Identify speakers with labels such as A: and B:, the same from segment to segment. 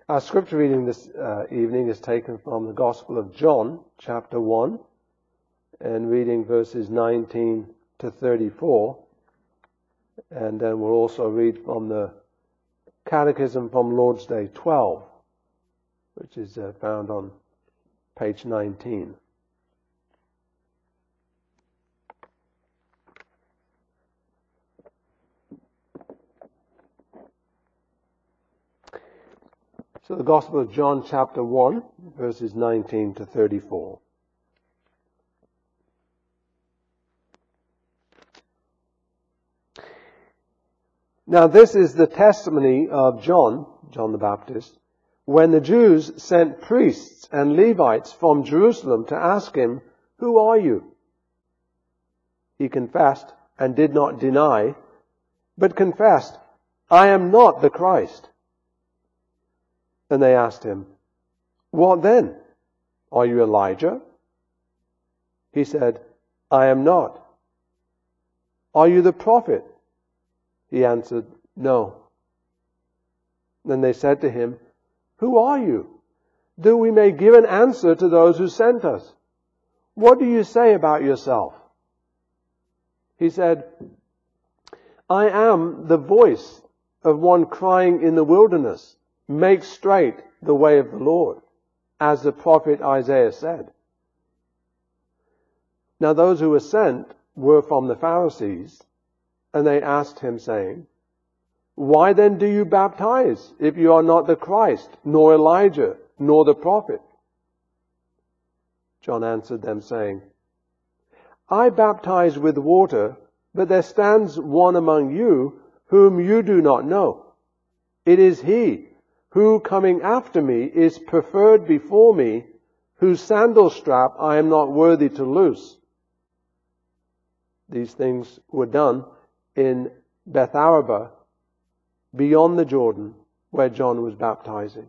A: Our scripture reading this evening is taken from the Gospel of John, chapter 1, and reading verses 19 to 34. And then we'll also read from the Catechism from Lord's Day 12, which is found on page 19. So the Gospel of John chapter 1, verses 19 to 34. Now this is the testimony of John the Baptist, when the Jews sent priests and Levites from Jerusalem to ask him, "Who are you?" He confessed and did not deny, but confessed, "I am not the Christ." And they asked him, "What then? Are you Elijah?" He said, "I am not." "Are you the prophet?" He answered, "No." Then they said to him, "Who are you? That we may give an answer to those who sent us. What do you say about yourself?" He said, "I am the voice of one crying in the wilderness, 'Make straight the way of the Lord,' as the prophet Isaiah said." Now those who were sent were from the Pharisees, and they asked him, saying, "Why then do you baptize, if you are not the Christ, nor Elijah, nor the prophet?" John answered them, saying, "I baptize with water, but there stands one among you whom you do not know. It is he who, coming after me, is preferred before me, whose sandal strap I am not worthy to loose." These things were done in Bethabara, beyond the Jordan, where John was baptizing.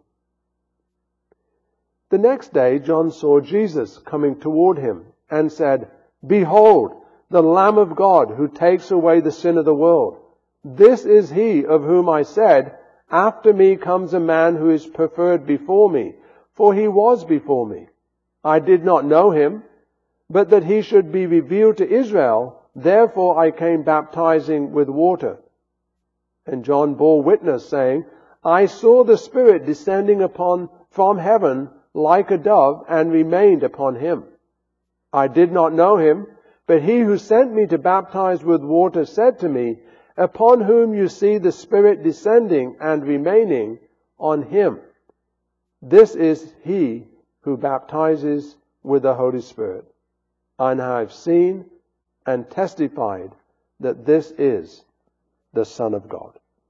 A: The next day John saw Jesus coming toward him, and said, "Behold, the Lamb of God, who takes away the sin of the world. This is he of whom I said, 'After me comes a man who is preferred before me, for he was before me.' I did not know him, but that he should be revealed to Israel, therefore I came baptizing with water." And John bore witness, saying, "I saw the Spirit descending from heaven like a dove, and remained upon him. I did not know him, but he who sent me to baptize with water said to me, 'Upon whom you see the Spirit descending and remaining, on him, this is he who baptizes with the Holy Spirit.' And I have seen and testified that this is the Son of God."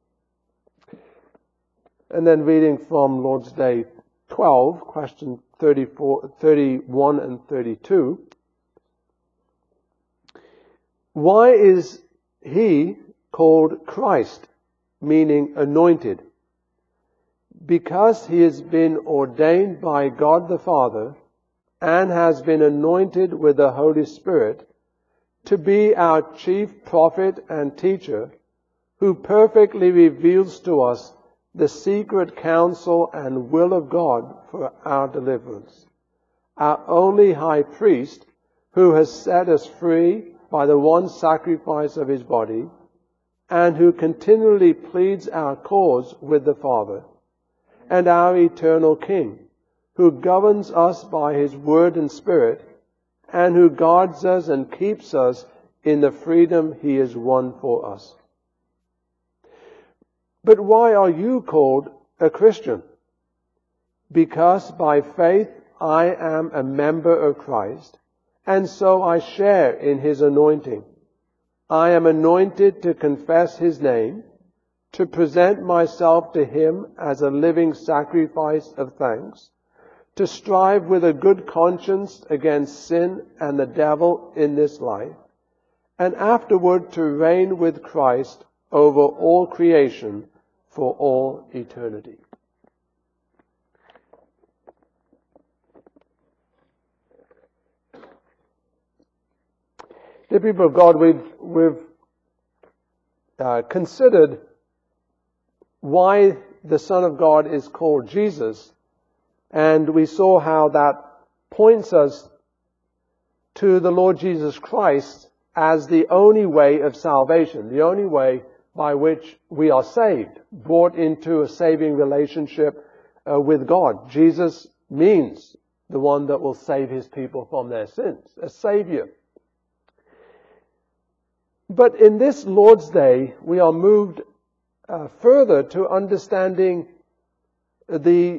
A: And then reading from Lord's Day 12, question 31 and 32. Why is he called Christ, meaning anointed? Because he has been ordained by God the Father and has been anointed with the Holy Spirit to be our chief prophet and teacher, who perfectly reveals to us the secret counsel and will of God for our deliverance. Our only high priest, who has set us free by the one sacrifice of his body, and who continually pleads our cause with the Father, and our eternal King, who governs us by his word and Spirit, and who guards us and keeps us in the freedom he has won for us. But why are you called a Christian? Because by faith I am a member of Christ, and so I share in his anointing. I am anointed to confess his name, to present myself to him as a living sacrifice of thanks, to strive with a good conscience against sin and the devil in this life, and afterward to reign with Christ over all creation for all eternity. Dear people of God, we've considered why the Son of God is called Jesus, and we saw how that points us to the Lord Jesus Christ as the only way of salvation, the only way by which we are saved, brought into a saving relationship with God. Jesus means the one that will save his people from their sins, a Savior. But in this Lord's Day, we are moved further to understanding the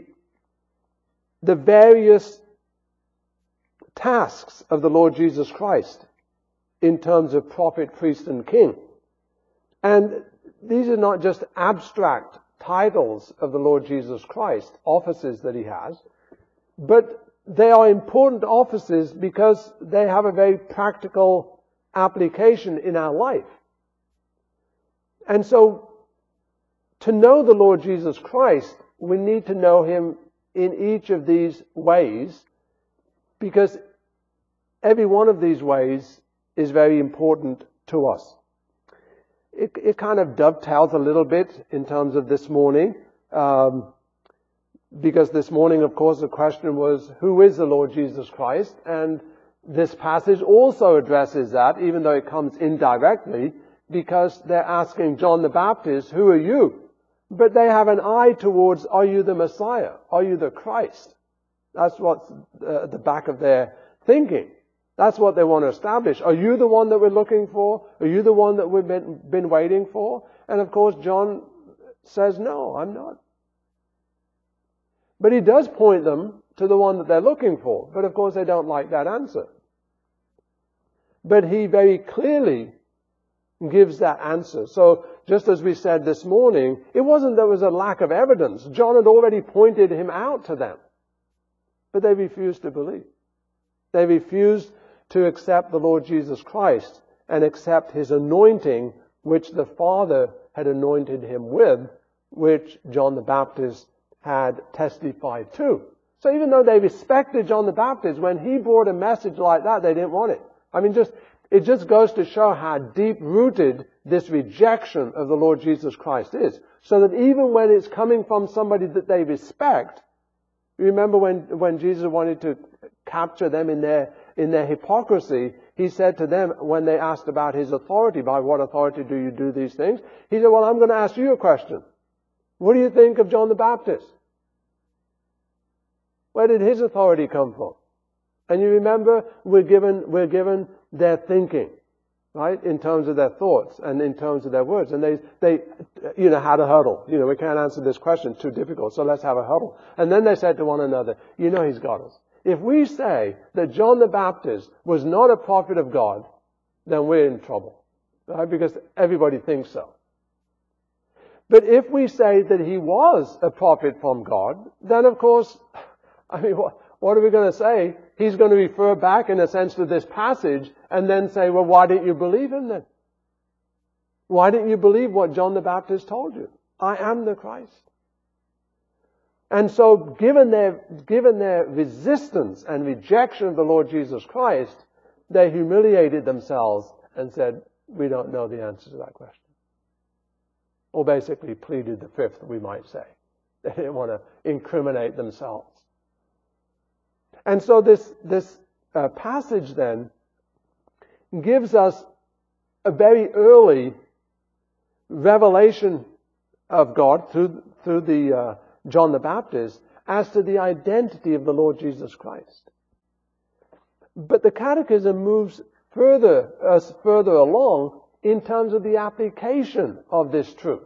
A: various tasks of the Lord Jesus Christ in terms of prophet, priest, and king. And these are not just abstract titles of the Lord Jesus Christ, offices that he has, but they are important offices because they have a very practical application in our life. And so, to know the Lord Jesus Christ, we need to know him in each of these ways, because every one of these ways is very important to us. It kind of dovetails a little bit in terms of this morning, because this morning, of course, the question was, who is the Lord Jesus Christ? And this passage also addresses that, even though it comes indirectly, because they're asking John the Baptist, who are you? But they have an eye towards, are you the Messiah? Are you the Christ? That's what's at the back of their thinking. That's what they want to establish. Are you the one that we're looking for? Are you the one that we've been waiting for? And of course, John says, no, I'm not. But he does point them to the one that they're looking for. But of course, they don't like that answer. But he very clearly gives that answer. So, just as we said this morning, it wasn't there was a lack of evidence. John had already pointed him out to them. But they refused to believe. They refused to accept the Lord Jesus Christ and accept his anointing, which the Father had anointed him with, which John the Baptist had testified to. So even though they respected John the Baptist, when he brought a message like that, they didn't want it. I mean, it just goes to show how deep-rooted this rejection of the Lord Jesus Christ is. So that even when it's coming from somebody that they respect, remember when Jesus wanted to capture them in their hypocrisy, he said to them, when they asked about his authority, by what authority do you do these things? He said, well, I'm going to ask you a question. What do you think of John the Baptist? Where did his authority come from? And you remember, we're given their thinking, right? In terms of their thoughts and in terms of their words. And they had a huddle. We can't answer this question, it's too difficult, so let's have a huddle. And then they said to one another, he's got us. If we say that John the Baptist was not a prophet of God, then we're in trouble, right? Because everybody thinks so. But if we say that he was a prophet from God, then of course, what are we going to say? He's going to refer back, in a sense, to this passage and then say, well, why didn't you believe him then? Why didn't you believe what John the Baptist told you? I am the Christ. And so, given their resistance and rejection of the Lord Jesus Christ, they humiliated themselves and said, we don't know the answer to that question. Or basically pleaded the fifth, we might say. They didn't want to incriminate themselves. And so this passage then gives us a very early revelation of God through the John the Baptist as to the identity of the Lord Jesus Christ. But the Catechism moves further along in terms of the application of this truth.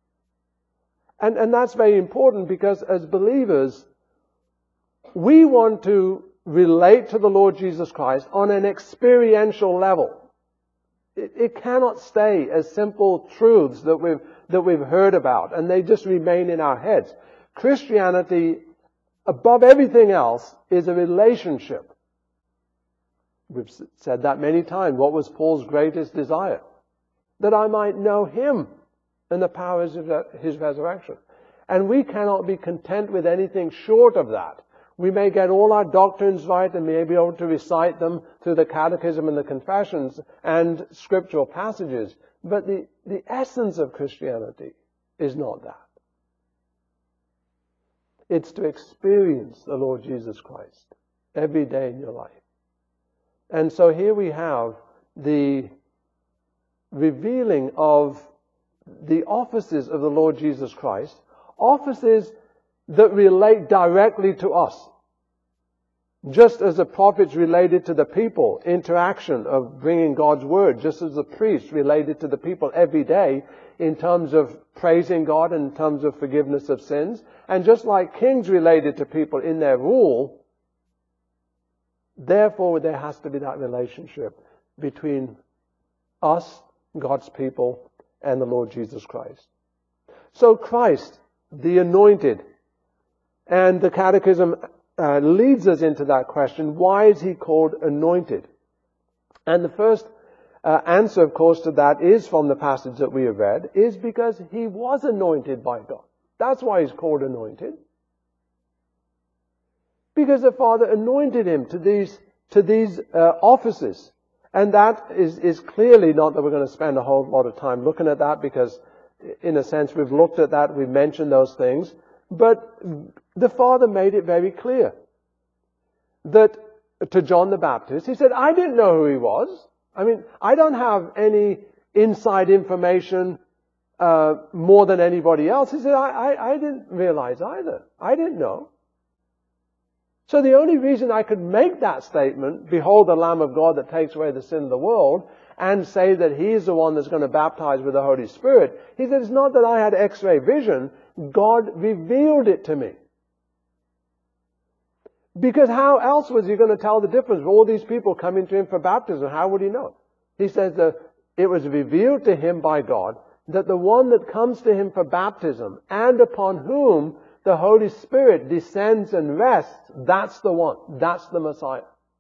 A: And that's very important, because as believers, we want to relate to the Lord Jesus Christ on an experiential level. It cannot stay as simple truths that we've heard about, and they just remain in our heads. Christianity, above everything else, is a relationship. We've said that many times. What was Paul's greatest desire? That I might know him and the powers of his resurrection. And we cannot be content with anything short of that. We may get all our doctrines right and may be able to recite them through the Catechism and the Confessions and scriptural passages. But the essence of Christianity is not that. It's to experience the Lord Jesus Christ every day in your life. And so here we have the revealing of the offices of the Lord Jesus Christ, offices that relate directly to us. Just as the prophets related to the people, interaction of bringing God's word, just as the priests related to the people every day in terms of praising God and in terms of forgiveness of sins, and just like kings related to people in their rule, therefore there has to be that relationship between us, God's people, and the Lord Jesus Christ. So Christ, the anointed, and the Catechism leads us into that question, why is he called anointed? And the first answer, of course, to that is from the passage that we have read, is because he was anointed by God. That's why he's called anointed. Because the Father anointed him to these offices. And that is clearly not that we're going to spend a whole lot of time looking at that, because in a sense we've looked at that, we've mentioned those things. But the Father made it very clear that to John the Baptist, he said, I didn't know who he was. I mean, I don't have any inside information more than anybody else. He said, I didn't realize either. I didn't know. So the only reason I could make that statement, behold the Lamb of God that takes away the sin of the world, and say that he's the one that's going to baptize with the Holy Spirit, he said, it's not that I had X-ray vision. God revealed it to me. Because how else was he going to tell the difference? All these people coming to him for baptism, how would he know? He says that it was revealed to him by God that the one that comes to him for baptism and upon whom the Holy Spirit descends and rests, that's the one. That's the Messiah.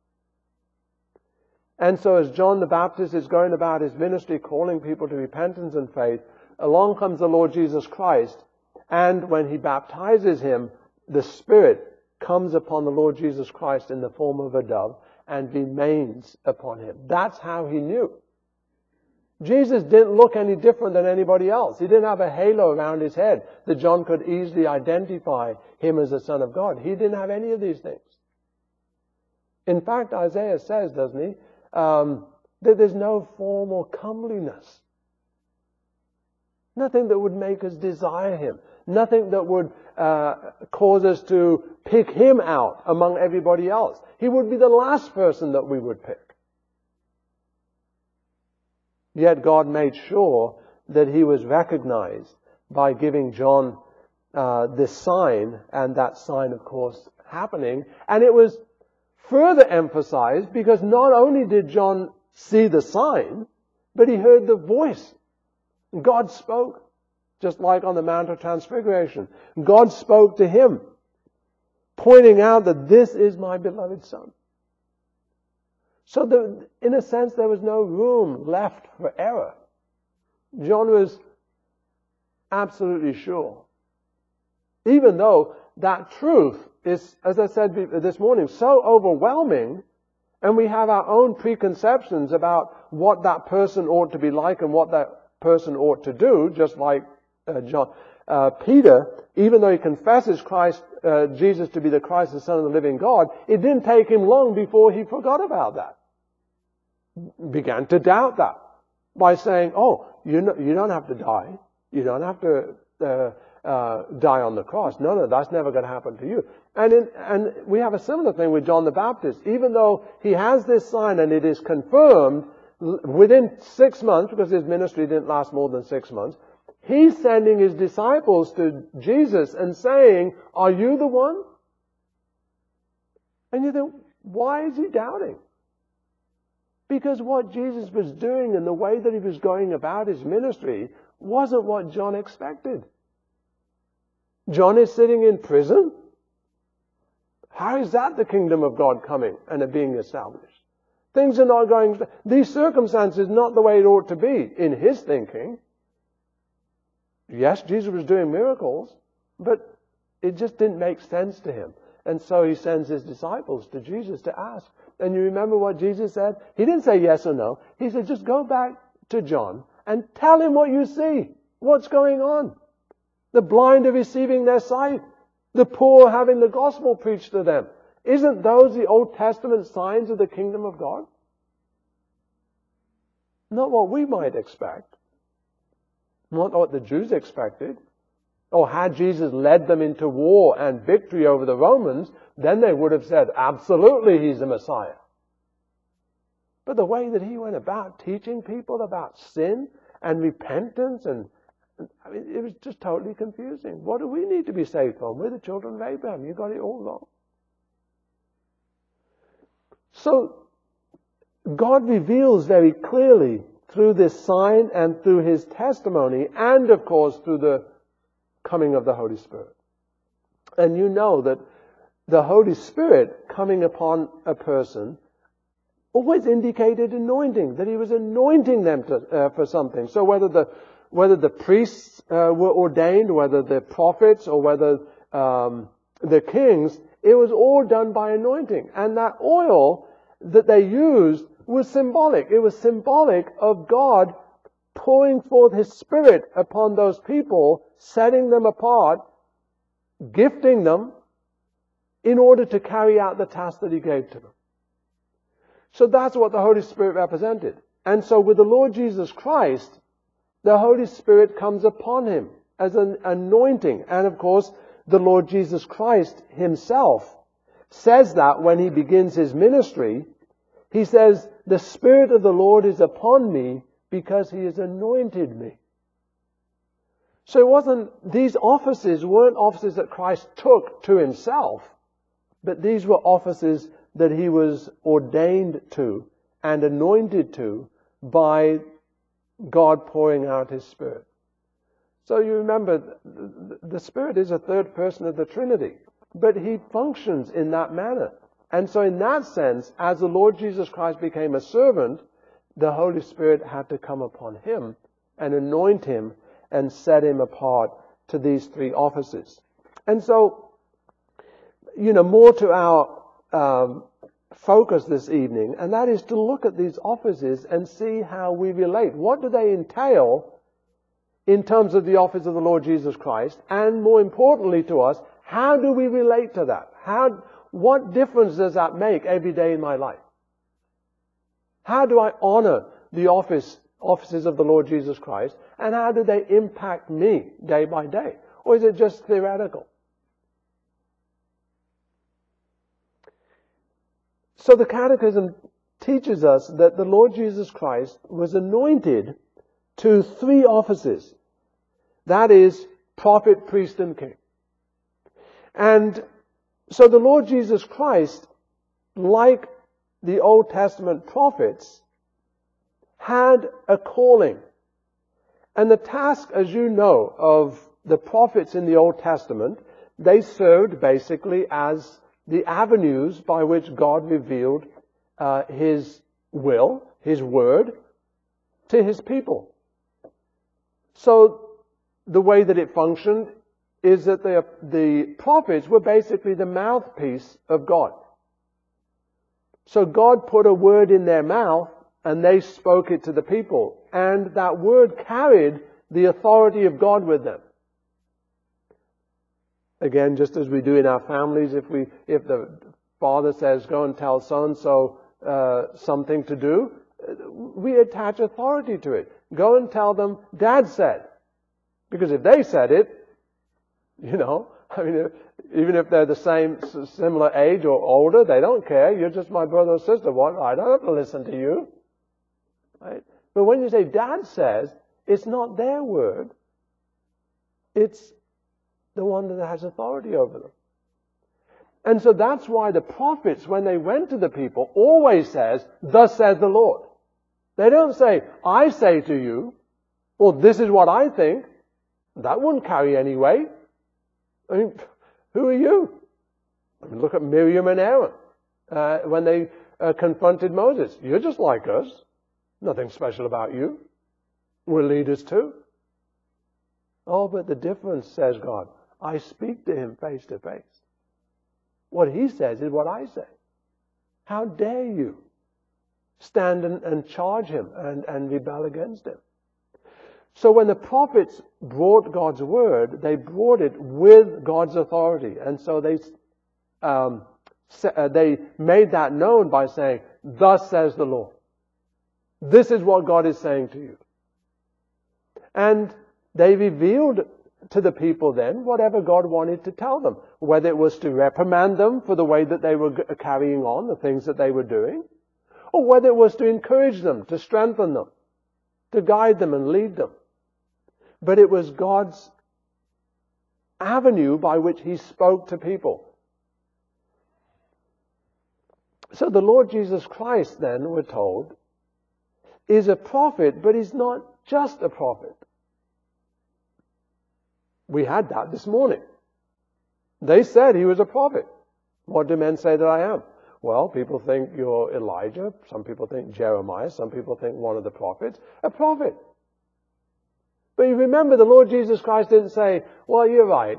A: And so as John the Baptist is going about his ministry, calling people to repentance and faith, along comes the Lord Jesus Christ, and when he baptizes him, the Spirit comes upon the Lord Jesus Christ in the form of a dove and remains upon him. That's how he knew. Jesus didn't look any different than anybody else. He didn't have a halo around his head that John could easily identify him as the Son of God. He didn't have any of these things. In fact, Isaiah says, doesn't he, that there's no form or comeliness. Nothing that would make us desire him. Nothing that would cause us to pick him out among everybody else. He would be the last person that we would pick. Yet God made sure that he was recognized by giving John this sign, and that sign, of course, happening. And it was further emphasized because not only did John see the sign, but he heard the voice. God spoke, just like on the Mount of Transfiguration. God spoke to him, pointing out that this is my beloved Son. So in a sense, there was no room left for error. John was absolutely sure. Even though that truth is, as I said this morning, so overwhelming, and we have our own preconceptions about what that person ought to be like and what that person ought to do, just like Peter, even though he confesses Jesus to be the Christ, the Son of the living God, it didn't take him long before he forgot about that. Began to doubt that by saying, oh, you don't have to die. You don't have to die on the cross. No, that's never going to happen to you. And we have a similar thing with John the Baptist. Even though he has this sign and it is confirmed within 6 months, because his ministry didn't last more than 6 months, he's sending his disciples to Jesus and saying, are you the one? And you think, why is he doubting? Because what Jesus was doing and the way that he was going about his ministry wasn't what John expected. John is sitting in prison. How is that the kingdom of God coming and being established? Things are not going... These circumstances not the way it ought to be in his thinking. Yes, Jesus was doing miracles, but it just didn't make sense to him. And so he sends his disciples to Jesus to ask. And you remember what Jesus said? He didn't say yes or no. He said, just go back to John and tell him what you see. What's going on? The blind are receiving their sight. The poor having the gospel preached to them. Isn't those the Old Testament signs of the kingdom of God? Not what we might expect. Not what the Jews expected. Or had Jesus led them into war and victory over the Romans, then they would have said, absolutely, he's the Messiah. But the way that he went about teaching people about sin and repentance, and I mean, it was just totally confusing. What do we need to be saved from? We're the children of Abraham. You got it all wrong. So, God reveals very clearly through this sign and through his testimony, and of course through the coming of the Holy Spirit. And you know that the Holy Spirit coming upon a person always indicated anointing, that he was anointing them for something. So whether the priests were ordained, whether the prophets, or whether the kings, it was all done by anointing. And that oil that they used was symbolic. It was symbolic of God pouring forth his Spirit upon those people, setting them apart, gifting them in order to carry out the task that he gave to them. So that's what the Holy Spirit represented. And so with the Lord Jesus Christ, the Holy Spirit comes upon him as an anointing. And of course, the Lord Jesus Christ himself says that when he begins his ministry. He says, the Spirit of the Lord is upon me because he has anointed me. So these offices weren't offices that Christ took to himself, but these were offices that he was ordained to and anointed to by God pouring out his Spirit. So you remember, the Spirit is a third person of the Trinity, but he functions in that manner. And so in that sense, as the Lord Jesus Christ became a servant, the Holy Spirit had to come upon him and anoint him and set him apart to these three offices. And so, more to our focus this evening, and that is to look at these offices and see how we relate. What do they entail in terms of the office of the Lord Jesus Christ? And more importantly to us, how do we relate to that? What difference does that make every day in my life? How do I honor the offices of the Lord Jesus Christ? And how do they impact me day by day? Or is it just theoretical? So the Catechism teaches us that the Lord Jesus Christ was anointed to three offices. That is, prophet, priest, and king. And so the Lord Jesus Christ, like the Old Testament prophets, had a calling. And the task, as you know, of the prophets in the Old Testament, they served basically as the avenues by which God revealed his will, his word, to his people. So the way that it functioned is that the prophets were basically the mouthpiece of God. So God put a word in their mouth and they spoke it to the people. And that word carried the authority of God with them. Again, just as we do in our families, if the father says, go and tell so-and-so something to do, we attach authority to it. Go and tell them, Dad said. Because if they said it, even if they're the same, similar age or older, they don't care. You're just my brother or sister. What? I don't have to listen to you. Right? But when you say Dad says, it's not their word. It's the one that has authority over them. And so that's why the prophets, when they went to the people, always says, thus says the Lord. They don't say, I say to you, or this is what I think. That wouldn't carry any weight. I mean, who are you? I mean, look at Miriam and Aaron when they confronted Moses. You're just like us. Nothing special about you. We're leaders too. Oh, but the difference, says God, I speak to him face to face. What he says is what I say. How dare you stand and charge him and rebel against him? So when the prophets brought God's word, they brought it with God's authority. And so they made that known by saying, "Thus says the Lord." This is what God is saying to you. And they revealed to the people then whatever God wanted to tell them, whether it was to reprimand them for the way that they were carrying on, the things that they were doing, or whether it was to encourage them, to strengthen them, to guide them and lead them. But it was God's avenue by which He spoke to people. So the Lord Jesus Christ then, we're told, is a prophet, but He's not just a prophet. We had that this morning. They said He was a prophet. What do men say that I am? Well, people think you're Elijah. Some people think Jeremiah. Some people think one of the prophets. A prophet. But you remember the Lord Jesus Christ didn't say, "Well, you're right."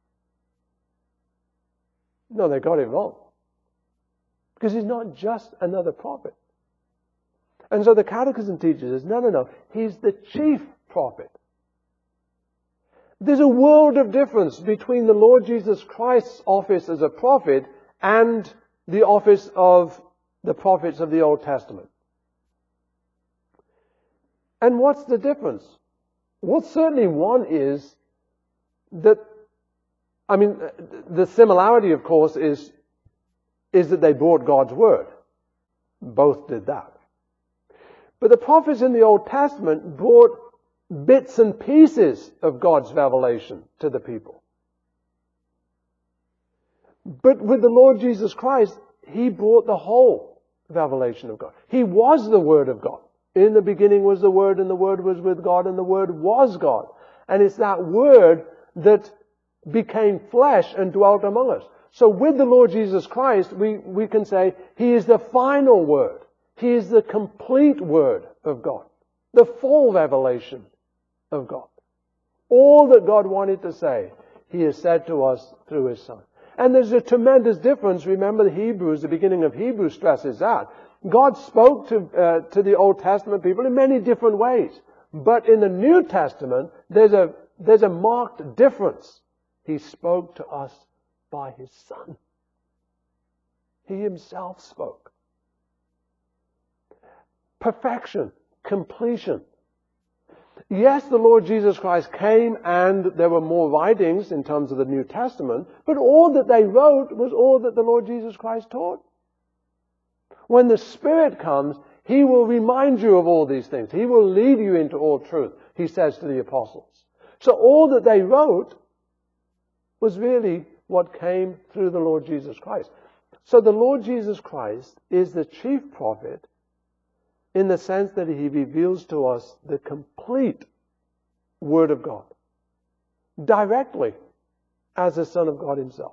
A: No, they got it wrong. Because He's not just another prophet. And so the Catechism teaches us, no. He's the chief prophet. There's a world of difference between the Lord Jesus Christ's office as a prophet and the office of the prophets of the Old Testament. And what's the difference? Well, certainly one is that, the similarity, of course, is that they brought God's word. Both did that. But the prophets in the Old Testament brought bits and pieces of God's revelation to the people. But with the Lord Jesus Christ, He brought the whole revelation of God. He was the Word of God. In the beginning was the Word, and the Word was with God, and the Word was God. And it's that Word that became flesh and dwelt among us. So with the Lord Jesus Christ, we can say He is the final Word. He is the complete Word of God. The full revelation of God. All that God wanted to say, He has said to us through His Son. And there's a tremendous difference. Remember the beginning of Hebrews stresses that. God spoke to the Old Testament people in many different ways. But in the New Testament, there's a marked difference. He spoke to us by His Son. He Himself spoke. Perfection, completion. Yes, the Lord Jesus Christ came and there were more writings in terms of the New Testament, but all that they wrote was all that the Lord Jesus Christ taught. When the Spirit comes, He will remind you of all these things. He will lead you into all truth, He says to the apostles. So all that they wrote was really what came through the Lord Jesus Christ. So the Lord Jesus Christ is the chief prophet in the sense that He reveals to us the complete Word of God directly as the Son of God Himself.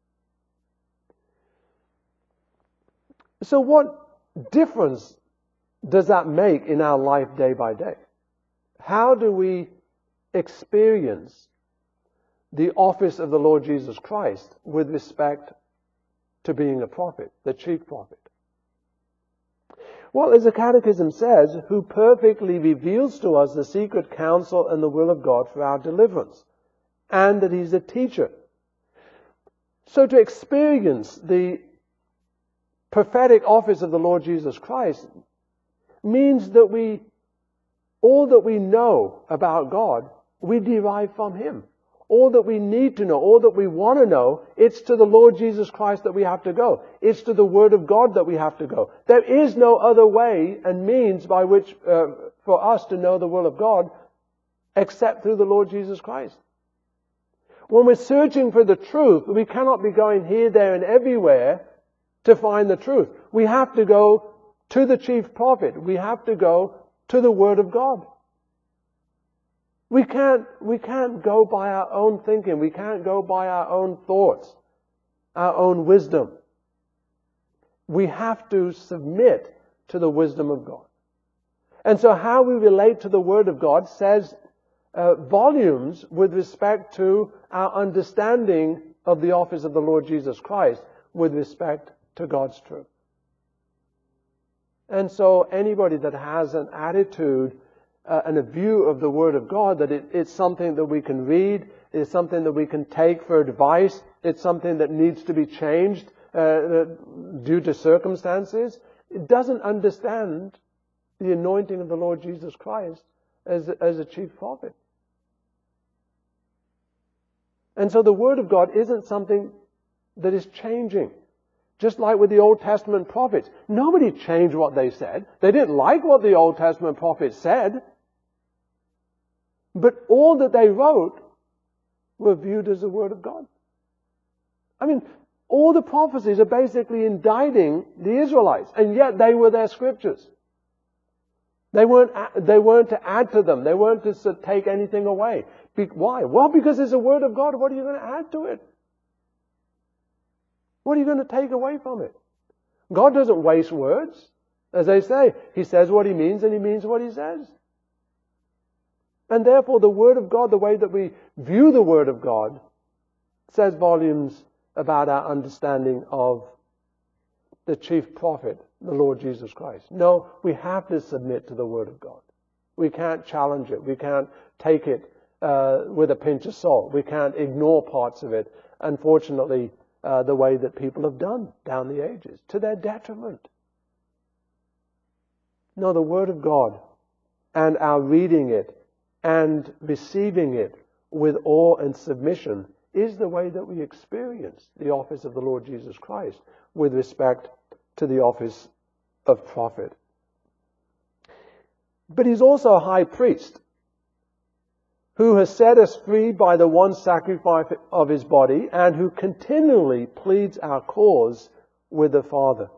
A: So what difference does that make in our life day by day? How do we experience the office of the Lord Jesus Christ with respect to being a prophet, the chief prophet? Well, as the Catechism says, who perfectly reveals to us the secret counsel and the will of God for our deliverance, and that He's a teacher. So to experience the prophetic office of the Lord Jesus Christ means that all that we know about God, we derive from Him. All that we need to know, all that we want to know, it's to the Lord Jesus Christ that we have to go. It's to the Word of God that we have to go. There is no other way and means by which for us to know the will of God except through the Lord Jesus Christ. When we're searching for the truth, we cannot be going here, there, and everywhere to find the truth. We have to go to the chief prophet. We have to go to the Word of God. We can't go by our own thinking. We can't go by our own thoughts, our own wisdom. We have to submit to the wisdom of God. And so how we relate to the Word of God says volumes with respect to our understanding of the office of the Lord Jesus Christ with respect to God's truth. And so anybody that has an attitude and a view of the Word of God that it's something that we can read, it's something that we can take for advice, it's something that needs to be changed due to circumstances. It doesn't understand the anointing of the Lord Jesus Christ as a chief prophet. And so the Word of God isn't something that is changing. Just like with the Old Testament prophets. Nobody changed what they said. They didn't like what the Old Testament prophets said. But all that they wrote were viewed as the Word of God. I mean, all the prophecies are basically indicting the Israelites, and yet they were their scriptures. They weren't to add to them. They weren't to take anything away. Why? Well, because it's the Word of God. What are you going to add to it? What are you going to take away from it? God doesn't waste words. As they say, He says what He means and He means what He says. And therefore the Word of God, the way that we view the Word of God, says volumes about our understanding of the chief prophet, the Lord Jesus Christ. No, we have to submit to the Word of God. We can't challenge it. We can't take it with a pinch of salt. We can't ignore parts of it. Unfortunately, the way that people have done down the ages, to their detriment. No, the Word of God and our reading it and receiving it with awe and submission is the way that we experience the office of the Lord Jesus Christ with respect to the office of prophet. But He's also a high priest who has set us free by the one sacrifice of His body and who continually pleads our cause with the Father.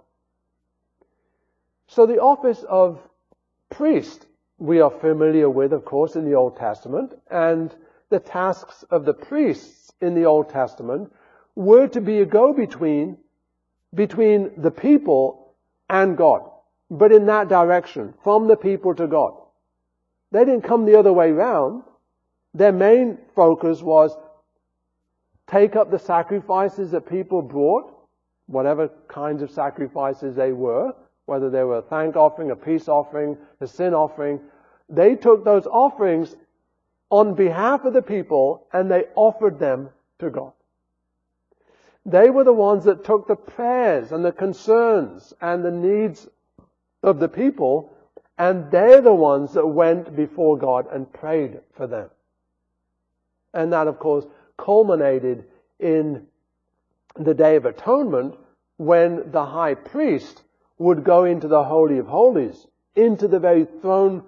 A: So the office of priest we are familiar with, of course, in the Old Testament, and the tasks of the priests in the Old Testament were to be a go-between between the people and God, but in that direction, from the people to God. They didn't come the other way round. Their main focus was take up the sacrifices that people brought, whatever kinds of sacrifices they were, whether they were a thank offering, a peace offering, a sin offering. They took those offerings on behalf of the people and they offered them to God. They were the ones that took the prayers and the concerns and the needs of the people, and they're the ones that went before God and prayed for them. And that, of course, culminated in the Day of Atonement when the high priest would go into the Holy of Holies, into the very throne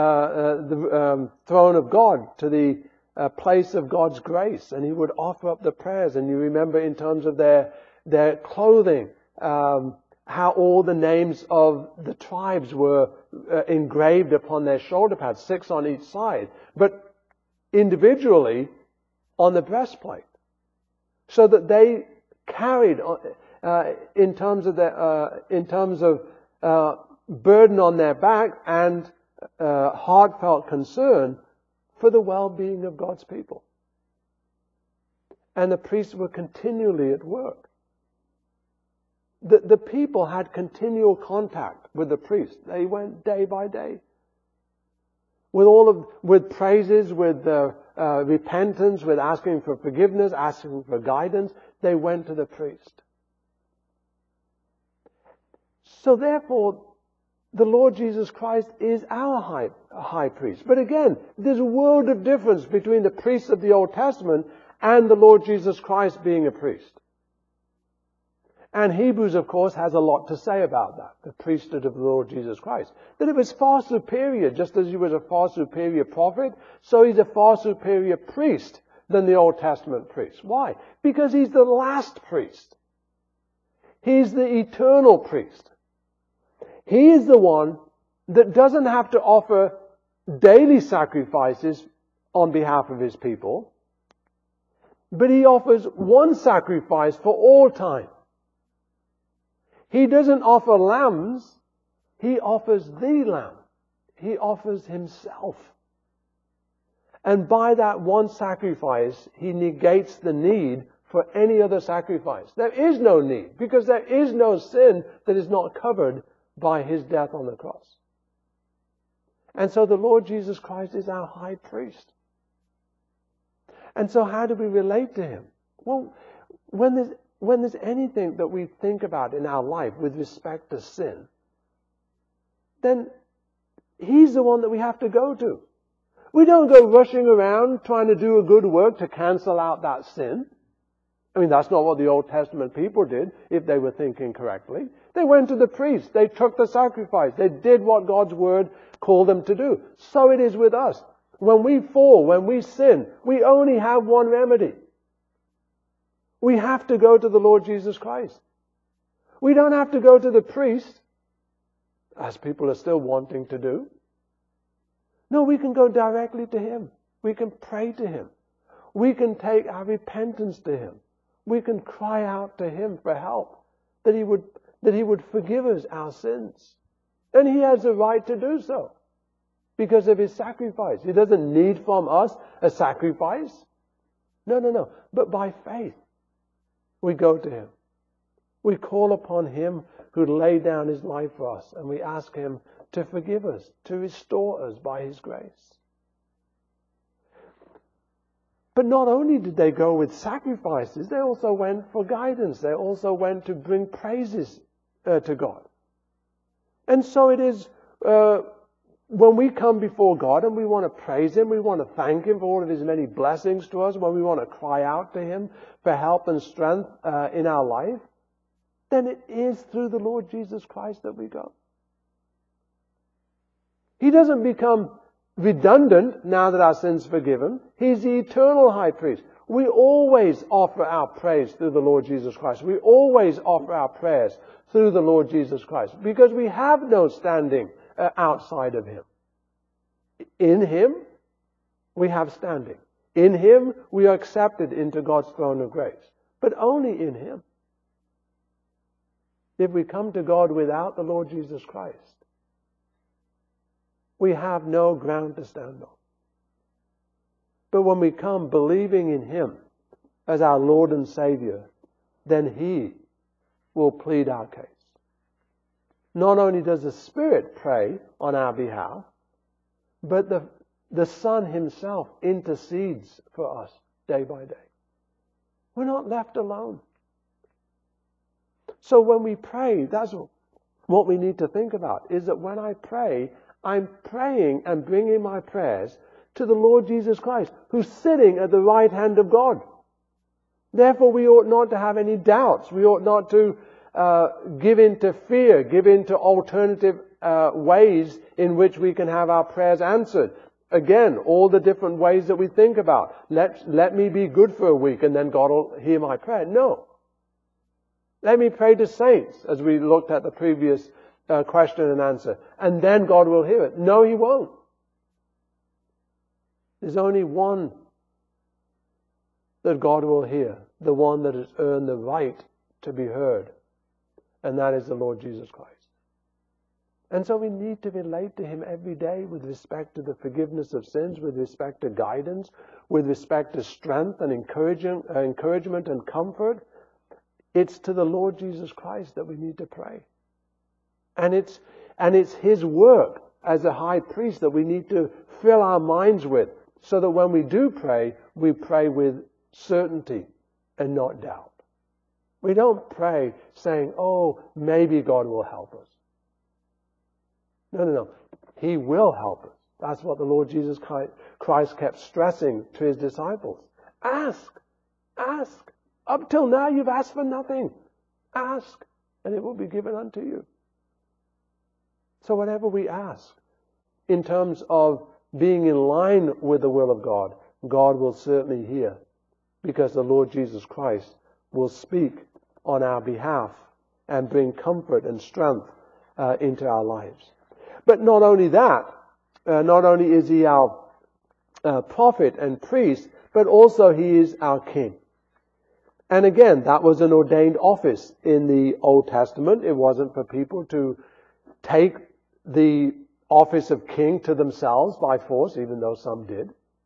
A: of God, to the place of God's grace, and he would offer up the prayers. And you remember in terms of their clothing, how all the names of the tribes were engraved upon their shoulder pads, 6 on each side, but individually on the breastplate, so that they carried in terms of burden on their back and heartfelt concern for the well-being of God's people. And the priests were continually at work. The people had continual contact with the priest. They went day by day. With praises, with repentance, with asking for forgiveness, asking for guidance, they went to the priest. So therefore, the Lord Jesus Christ is our high priest. But again, there's a world of difference between the priests of the Old Testament and the Lord Jesus Christ being a priest. And Hebrews, of course, has a lot to say about that, the priesthood of the Lord Jesus Christ. That it was far superior, just as he was a far superior prophet, so he's a far superior priest than the Old Testament priest. Why? Because he's the last priest. He's the eternal priest. He is the one that doesn't have to offer daily sacrifices on behalf of his people, but he offers one sacrifice for all time. He doesn't offer lambs, he offers the lamb. He offers himself. And by that one sacrifice, he negates the need for any other sacrifice. There is no need, because there is no sin that is not covered by his death on the cross. And so the Lord Jesus Christ is our high priest. And so how do we relate to him? Well, when there's anything that we think about in our life with respect to sin, then he's the one that we have to go to. We don't go rushing around trying to do a good work to cancel out that sin. I mean, that's not what the Old Testament people did if they were thinking correctly. They went to the priest. They took the sacrifice. They did what God's word called them to do. So it is with us. When we fall, when we sin, we only have one remedy. We have to go to the Lord Jesus Christ. We don't have to go to the priest, as people are still wanting to do. No, we can go directly to him. We can pray to him. We can take our repentance to him. We can cry out to him for help, that he would forgive us our sins. And he has a right to do so because of his sacrifice. He doesn't need from us a sacrifice. No. But by faith, we go to him. We call upon him who laid down his life for us, and we ask him to forgive us, to restore us by his grace. But not only did they go with sacrifices, they also went for guidance. They also went to bring praises to God. And so it is when we come before God and we want to praise him, we want to thank him for all of his many blessings to us, when we want to cry out to him for help and strength in our life, then it is through the Lord Jesus Christ that we go. He doesn't become redundant now that our sins are forgiven. He's the eternal high priest. We always offer our praise through the Lord Jesus Christ. We always offer our prayers through the Lord Jesus Christ because we have no standing outside of him. In him, we have standing. In him, we are accepted into God's throne of grace. But only in him. If we come to God without the Lord Jesus Christ, we have no ground to stand on. But when we come believing in him as our Lord and Savior, then he will plead our case. Not only does the Spirit pray on our behalf, but the Son himself intercedes for us day by day. We're not left alone. So when we pray, that's what we need to think about, is that when I pray, I'm praying and bringing my prayers to the Lord Jesus Christ, who's sitting at the right hand of God. Therefore, we ought not to have any doubts. We ought not to give in to fear, give in to alternative ways in which we can have our prayers answered. Again, all the different ways that we think about. Let me be good for a week and then God will hear my prayer. No. Let me pray to saints, as we looked at the previous question and answer, and then God will hear it. No, he won't. There's only one that God will hear, the one that has earned the right to be heard, and that is the Lord Jesus Christ. And so we need to relate to him every day with respect to the forgiveness of sins, with respect to guidance, with respect to strength and encouragement and comfort. It's to the Lord Jesus Christ that we need to pray. And it's his work as a high priest that we need to fill our minds with, so that when we do pray, we pray with certainty and not doubt. We don't pray saying, oh, maybe God will help us. No. He will help us. That's what the Lord Jesus Christ kept stressing to his disciples. Ask. Up till now you've asked for nothing. Ask, and it will be given unto you. So whatever we ask, in terms of being in line with the will of God, God will certainly hear, because the Lord Jesus Christ will speak on our behalf and bring comfort and strength into our lives. But not only that, not only is he our prophet and priest, but also he is our king. And again, that was an ordained office in the Old Testament. It wasn't for people to take the office of king to themselves by force, even though some did.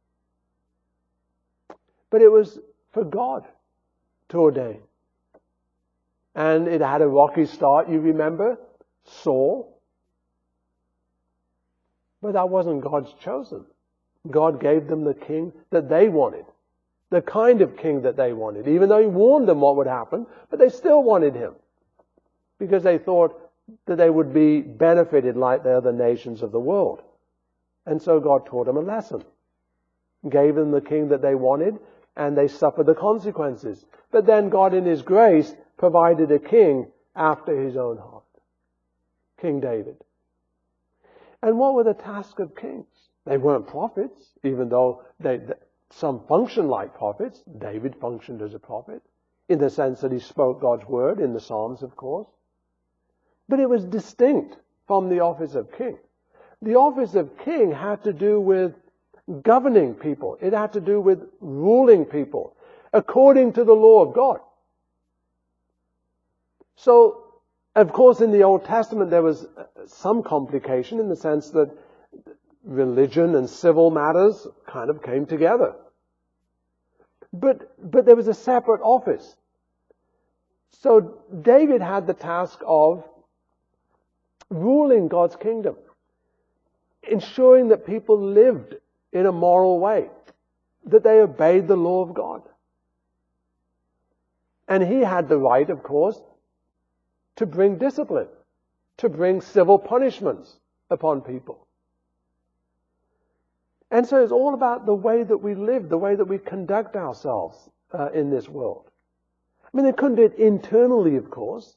A: But it was for God to ordain. And it had a rocky start, you remember? Saul. But that wasn't God's chosen. God gave them the king that they wanted. The kind of king that they wanted. Even though he warned them what would happen, but they still wanted him. Because they thought that they would be benefited like the other nations of the world. And so God taught them a lesson. Gave them the king that they wanted, and they suffered the consequences. But then God in his grace provided a king after his own heart. King David. And what were the tasks of kings? They weren't prophets, even though some function like prophets. David functioned as a prophet, in the sense that he spoke God's word in the Psalms, of course. But it was distinct from the office of king. The office of king had to do with governing people. It had to do with ruling people according to the law of God. So, of course, in the Old Testament there was some complication in the sense that religion and civil matters kind of came together. But there was a separate office. So David had the task of ruling God's kingdom, ensuring that people lived in a moral way, that they obeyed the law of God. And he had the right, of course, to bring discipline, to bring civil punishments upon people. And so it's all about the way that we live, the way that we conduct ourselves in this world. I mean, they couldn't do it internally, of course,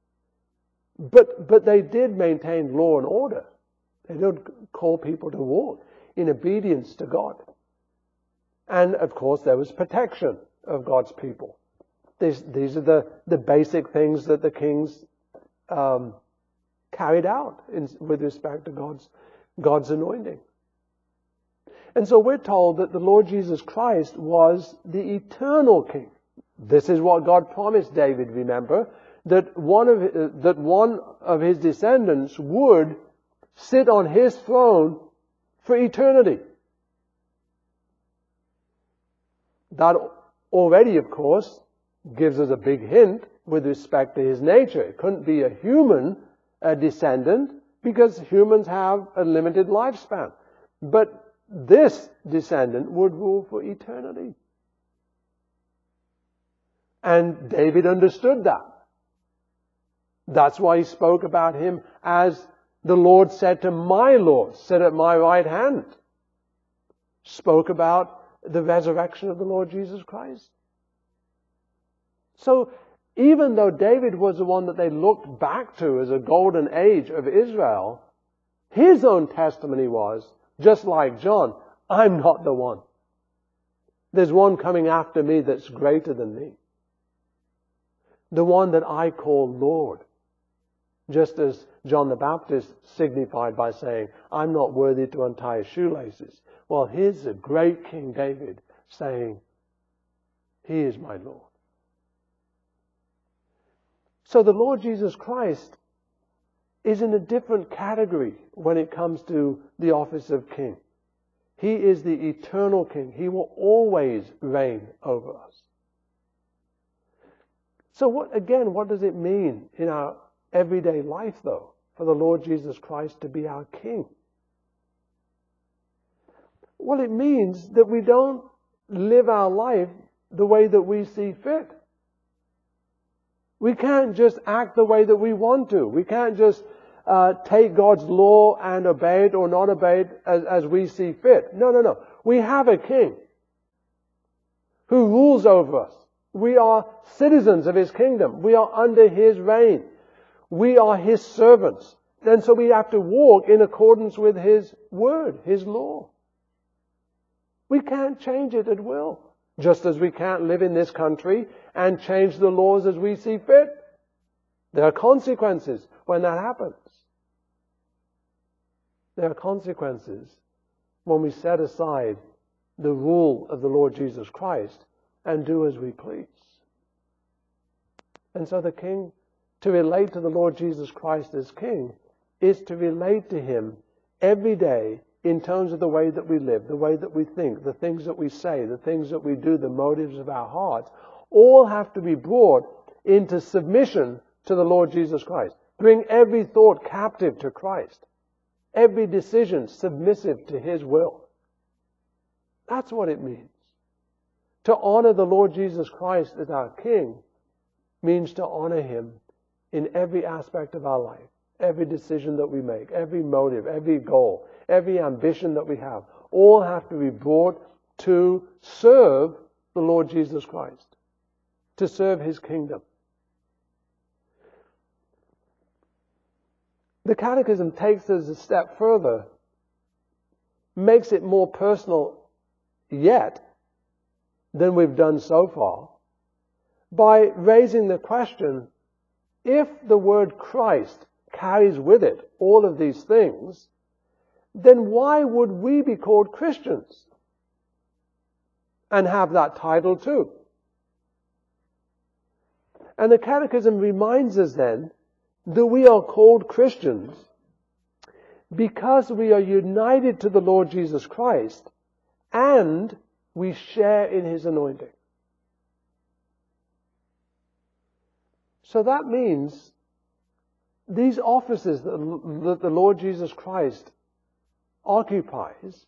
A: but they did maintain law and order. They did call people to walk in obedience to God. And, of course, there was protection of God's people. These are the basic things that the kings carried out with respect to God's anointing. And so we're told that the Lord Jesus Christ was the eternal king. This is what God promised David, remember, that one of his descendants would sit on his throne for eternity. That already, of course, gives us a big hint with respect to his nature. It couldn't be a human descendant because humans have a limited lifespan. But this descendant would rule for eternity. And David understood that. That's why he spoke about him as the Lord said to my Lord, sit at my right hand. Spoke about the resurrection of the Lord Jesus Christ. So, even though David was the one that they looked back to as a golden age of Israel, his own testimony was, just like John, I'm not the one. There's one coming after me that's greater than me. The one that I call Lord. Just as John the Baptist signified by saying, I'm not worthy to untie his shoelaces. Well, here's the great King David saying, he is my Lord. So the Lord Jesus Christ is in a different category when it comes to the office of king. He is the eternal king. He will always reign over us. So what does it mean in our everyday life, though, for the Lord Jesus Christ to be our king? Well, it means that we don't live our life the way that we see fit. We can't just act the way that we want to. We can't just take God's law and obey it or not obey it as we see fit. No. We have a king who rules over us. We are citizens of his kingdom. We are under his reign. We are his servants. And so we have to walk in accordance with his word, his law. We can't change it at will. Just as we can't live in this country and change the laws as we see fit. There are consequences when that happens. There are consequences when we set aside the rule of the Lord Jesus Christ and do as we please. And so the king, to relate to the Lord Jesus Christ as king, is to relate to him every day in terms of the way that we live, the way that we think, the things that we say, the things that we do, the motives of our hearts, all have to be brought into submission to the Lord Jesus Christ. Bring every thought captive to Christ. every decision submissive to His will. That's what it means. To honor the Lord Jesus Christ as our King means to honor Him in every aspect of our life, every decision that we make, every motive, every goal, every ambition that we have, all have to be brought to serve the Lord Jesus Christ, to serve His kingdom. The Catechism takes us a step further, makes it more personal yet than we've done so far, by raising the question, if the word Christ carries with it all of these things, then why would we be called Christians and have that title too? And the Catechism reminds us then that we are called Christians because we are united to the Lord Jesus Christ and we share in His anointing. So that means these offices that the Lord Jesus Christ occupies,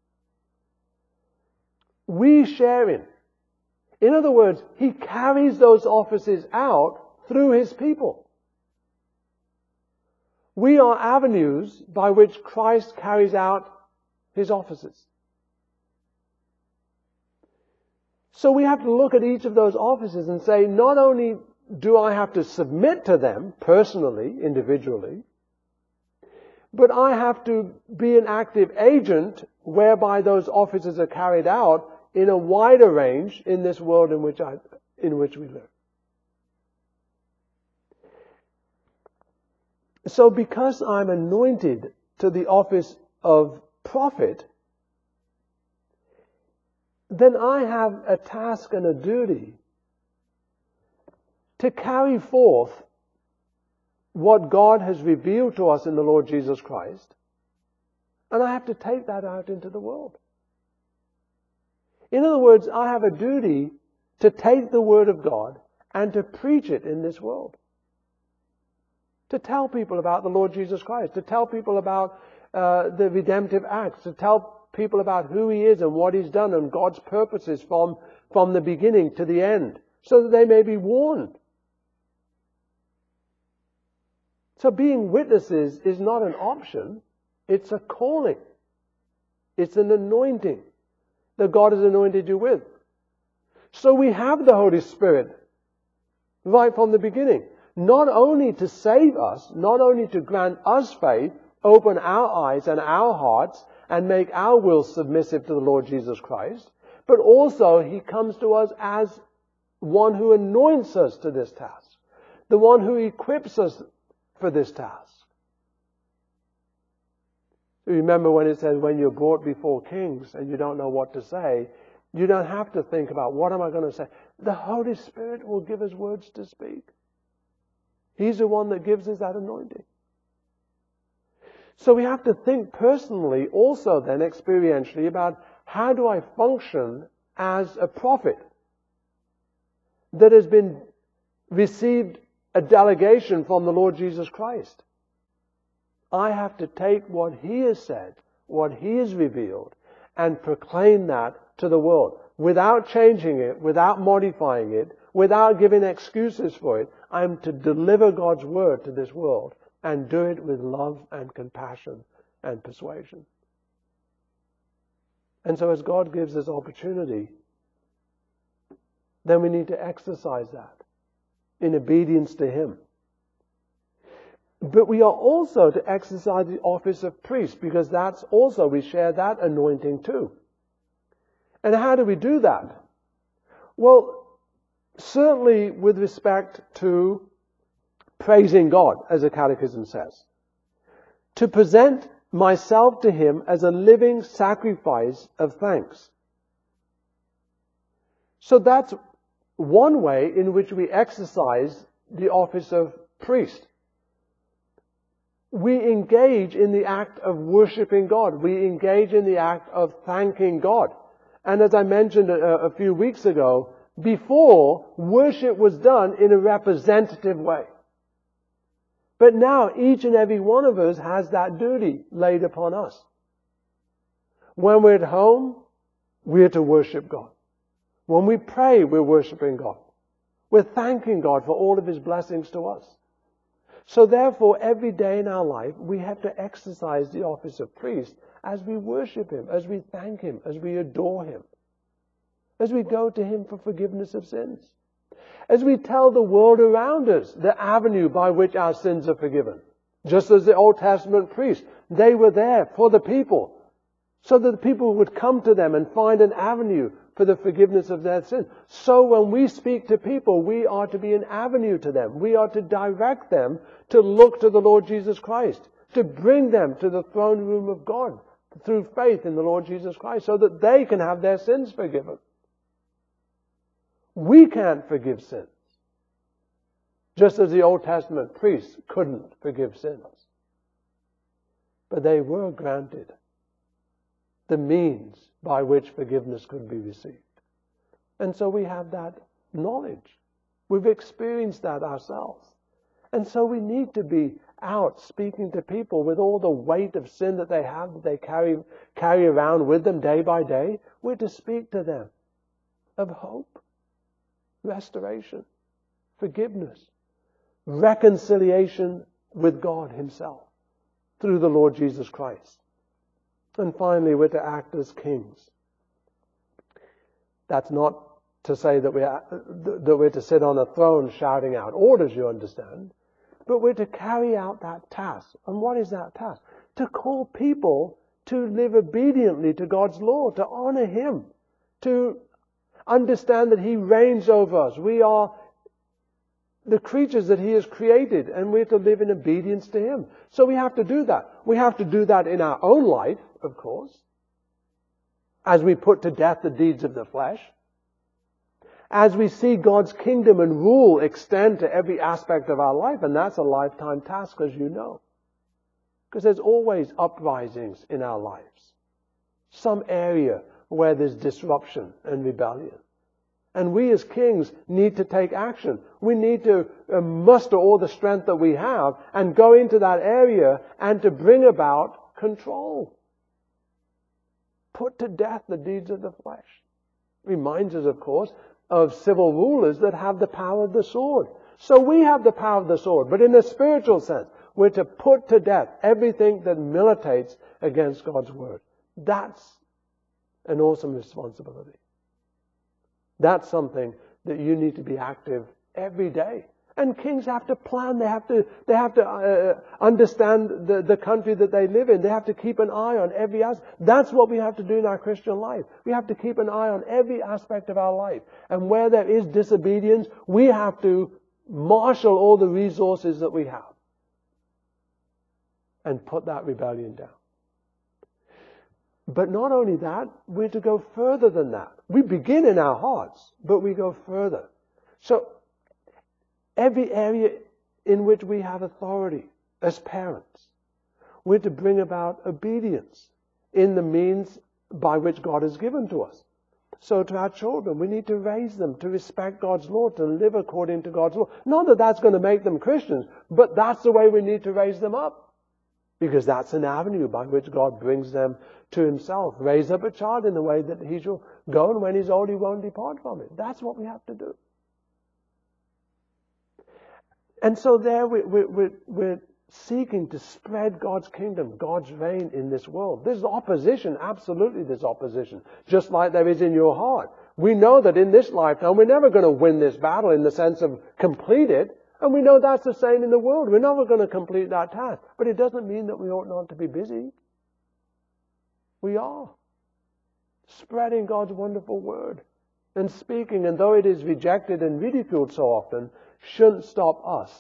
A: we share in. In other words, He carries those offices out through His people. We are avenues by which Christ carries out His offices. So we have to look at each of those offices and say, not only do I have to submit to them personally, individually, but I have to be an active agent whereby those offices are carried out in a wider range in this world in which we live. So because I'm anointed to the office of prophet, then I have a task and a duty to carry forth what God has revealed to us in the Lord Jesus Christ, and I have to take that out into the world. In other words, I have a duty to take the Word of God and to preach it in this world. To tell people about the Lord Jesus Christ, to tell people about the redemptive acts, to tell people about who He is and what He's done and God's purposes from the beginning to the end, so that they may be warned. So being witnesses is not an option, it's a calling. It's an anointing that God has anointed you with. So we have the Holy Spirit right from the beginning. Not only to save us, not only to grant us faith, open our eyes and our hearts and make our will submissive to the Lord Jesus Christ, but also He comes to us as one who anoints us to this task, the one who equips us for this task. Remember when it says, when you're brought before kings and you don't know what to say, you don't have to think about, what am I going to say? The Holy Spirit will give us words to speak. He's the one that gives us that anointing. So we have to think personally also then experientially about, how do I function as a prophet that has been received a delegation from the Lord Jesus Christ? I have to take what He has said, what He has revealed, and proclaim that to the world without changing it, without modifying it, without giving excuses for it. I'm to deliver God's word to this world and do it with love and compassion and persuasion. And so as God gives us opportunity, then we need to exercise that in obedience to Him. But we are also to exercise the office of priest, because that's also, we share that anointing too. And how do we do that? Well, certainly with respect to praising God, as the Catechism says. To present myself to Him as a living sacrifice of thanks. So that's one way in which we exercise the office of priest. We engage in the act of worshiping God. We engage in the act of thanking God. And as I mentioned a few weeks ago, before, worship was done in a representative way. But now each and every one of us has that duty laid upon us. When we're at home, we're to worship God. When we pray, we're worshiping God. We're thanking God for all of His blessings to us. So therefore, every day in our life, we have to exercise the office of priest as we worship Him, as we thank Him, as we adore Him, as we go to Him for forgiveness of sins, as we tell the world around us the avenue by which our sins are forgiven. Just as the Old Testament priests, they were there for the people, so that the people would come to them and find an avenue for the forgiveness of their sins. So when we speak to people, we are to be an avenue to them. We are to direct them to look to the Lord Jesus Christ, to bring them to the throne room of God through faith in the Lord Jesus Christ, so that they can have their sins forgiven. We can't forgive sins, just as the Old Testament priests couldn't forgive sins. But they were granted the means by which forgiveness could be received. And so we have that knowledge. We've experienced that ourselves. And so we need to be out speaking to people with all the weight of sin that they have, that they carry around with them day by day. We're to speak to them of hope, restoration, forgiveness, reconciliation with God Himself through the Lord Jesus Christ. And finally, we're to act as kings. That's not to say that we're to sit on a throne shouting out orders, you understand. But we're to carry out that task. And what is that task? To call people to live obediently to God's law, to honor Him, to understand that He reigns over us. We are the creatures that He has created, and we're to live in obedience to Him. So we have to do that. We have to do that in our own life, of course, as we put to death the deeds of the flesh, as we see God's kingdom and rule extend to every aspect of our life, and that's a lifetime task, as you know. Because there's always uprisings in our lives. Some area where there's disruption and rebellion. And we as kings need to take action. We need to muster all the strength that we have and go into that area and to bring about control. Put to death the deeds of the flesh. Reminds us, of course, of civil rulers that have the power of the sword. So we have the power of the sword, but in a spiritual sense, we're to put to death everything that militates against God's word. That's an awesome responsibility. That's something that you need to be active every day. And kings have to plan. They have to understand the country that they live in. They have to keep an eye on every aspect. That's what we have to do in our Christian life. We have to keep an eye on every aspect of our life. And where there is disobedience, we have to marshal all the resources that we have and put that rebellion down. But not only that, we're to go further than that. We begin in our hearts, but we go further. So every area in which we have authority as parents, we're to bring about obedience in the means by which God has given to us. So to our children, we need to raise them to respect God's law, to live according to God's law. Not that that's going to make them Christians, but that's the way we need to raise them up. Because that's an avenue by which God brings them to Himself. Raise up a child in the way that he shall go, and when he's old, he won't depart from it. That's what we have to do. And so there we're seeking to spread God's kingdom, God's reign in this world. There's opposition, absolutely there's opposition, just like there is in your heart. We know that in this lifetime we're never going to win this battle in the sense of complete it, and we know that's the same in the world. We're never going to complete that task. But it doesn't mean that we ought not to be busy. We are spreading God's wonderful word and speaking, and though it is rejected and ridiculed so often, shouldn't stop us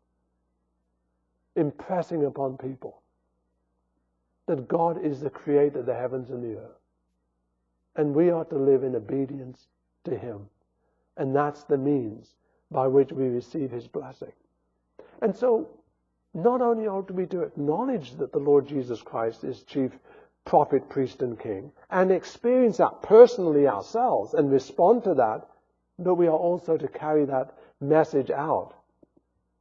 A: impressing upon people that God is the creator of the heavens and the earth. And we are to live in obedience to Him. And that's the means by which we receive His blessing. And so, not only ought we to acknowledge that the Lord Jesus Christ is chief prophet, priest, and king, and experience that personally ourselves and respond to that, but we are also to carry that message out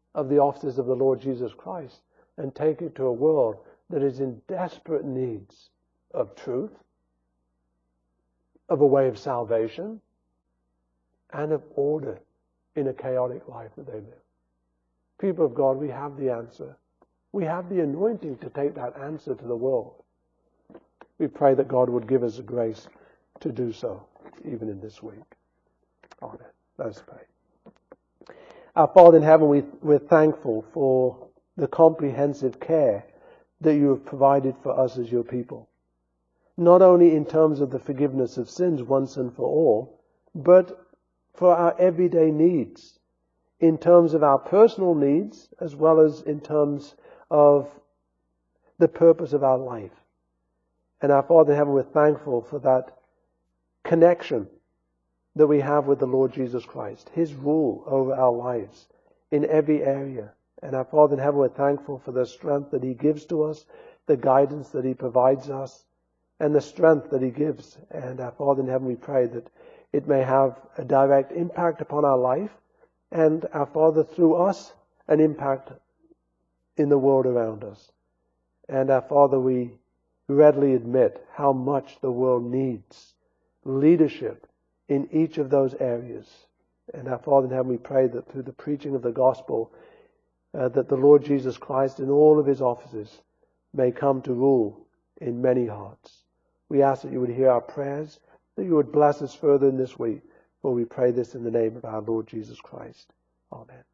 A: of the offices of the Lord Jesus Christ and take it to a world that is in desperate needs of truth, of a way of salvation, and of order in a chaotic life that they live. People of God, we have the answer. We have the anointing to take that answer to the world. We pray that God would give us the grace to do so, even in this week. Amen. Let us pray. Our Father in heaven, we're thankful for the comprehensive care that you have provided for us as your people. Not only in terms of the forgiveness of sins once and for all, but for our everyday needs, in terms of our personal needs, as well as in terms of the purpose of our life. And our Father in heaven, we're thankful for that connection that we have with the Lord Jesus Christ, His rule over our lives in every area. And our Father in heaven, we're thankful for the strength that He gives to us, the guidance that He provides us, and the strength that He gives. And our Father in heaven, we pray that it may have a direct impact upon our life, and our Father, through us, an impact in the world around us. And our Father, we readily admit how much the world needs leadership in each of those areas. And our Father in heaven, we pray that through the preaching of the gospel, that the Lord Jesus Christ in all of His offices may come to rule in many hearts. We ask that you would hear our prayers, that you would bless us further in this week, for we pray this in the name of our Lord Jesus Christ. Amen.